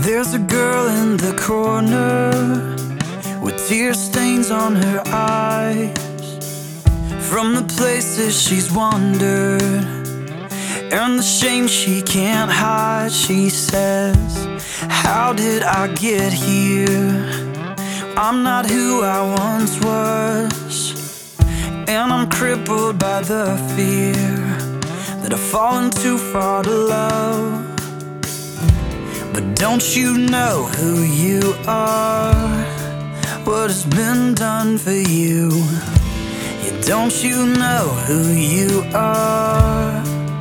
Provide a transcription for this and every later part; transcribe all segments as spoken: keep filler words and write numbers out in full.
There's a girl in the corner with tear stains on her eyes from the places she's wandered and the shame she can't hide. She says, how did I get here? I'm not who I once was, and I'm crippled by the fear that I've fallen too far to love. But don't you know who you are? What has been done for you? Yeah, don't you know who you are?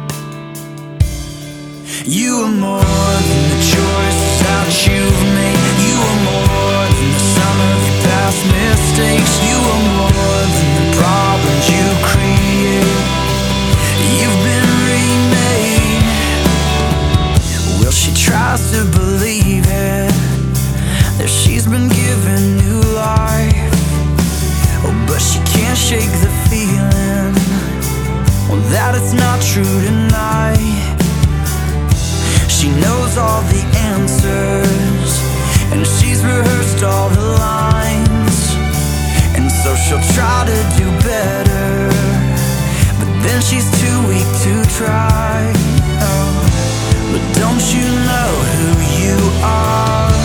You are more than the choices that you've made. You are more than the sum of your past mistakes. You are more than the problems you create. You've been remade. Well, she tries to believe it, that she's been given new life. Oh, but she can't shake the feeling, well, that it's not true tonight. She knows all the answers, and she's rehearsed all the lines, and so she'll try to do better, but then she's too weak to try. Oh, but don't you know who you are?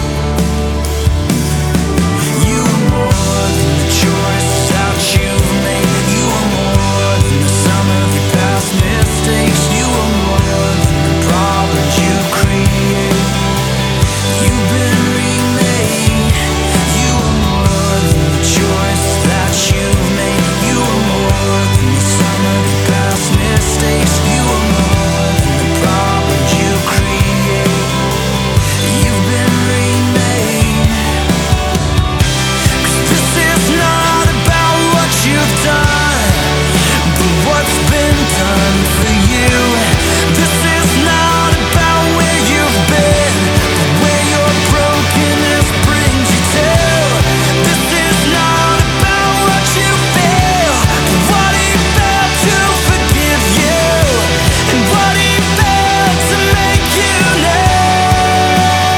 You are more than the choices that you've made. You are more than the sum of your past mistakes. You are more than the problems you create. You've been remade. You are more than the choices that you've made. You are more than the sum of your past mistakes. You are more than the problems you create. You've been remade. 'Cause this is not about what you've done, but what's been done for you. This is not about where you've been, but where your brokenness brings you to. This is not about what you feel, but what he felt to forgive you, and what he felt to make you know.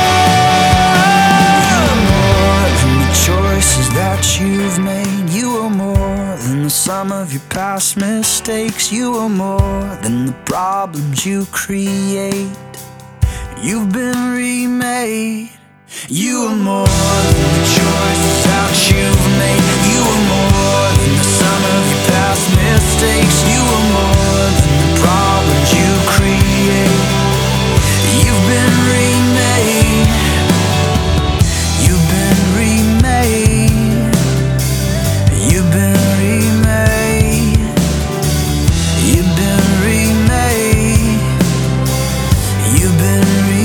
You are more than the choices that you've made. You are more than the sum of your past mistakes. You are more than the problems you create. You've been remade. You are more than the choices that you've made. You are more than the sum of your past mistakes. You are more than the problems you create. You've been remade. You've been remade. You've been remade. You've been remade. You've been remade.